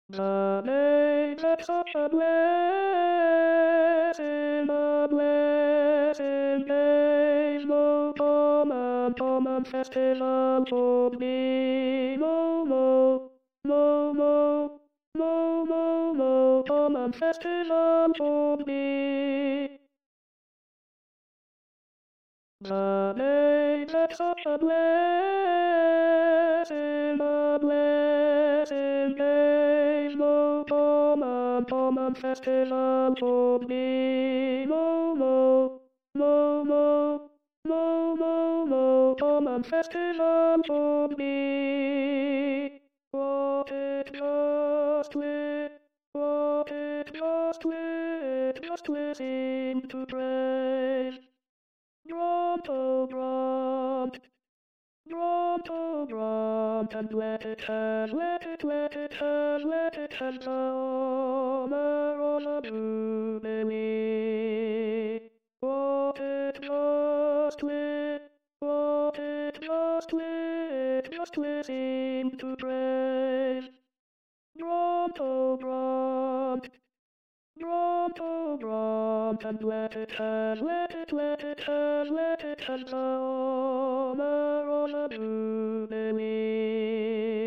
The name of such a blessing name, no common festival for me, no common festival for me. The name of such a blessing name, no common festival for me, common festival for me. What it just listen to praise. Grant, grant, and let it have, let it have summer on a blueberry. Just listen to praise. Grant, grant, and let it have, let it have summer on a blueberry.